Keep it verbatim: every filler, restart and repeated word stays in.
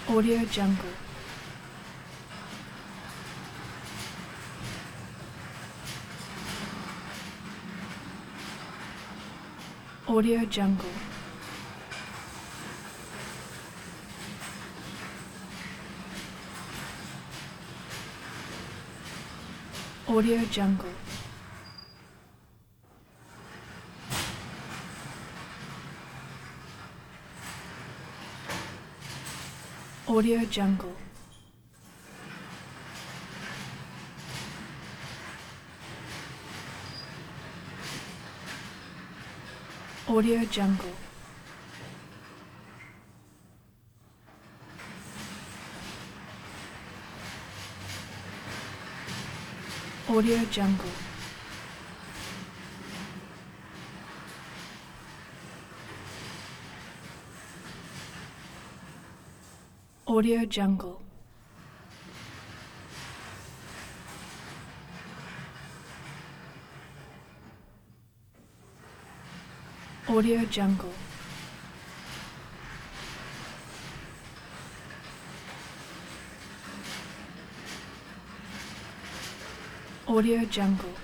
Audio Jungle. Audio Jungle. Audio Jungle. Audio Jungle. Audio Jungle. Audio Jungle. Audio Jungle. Audio Jungle. Audio Jungle.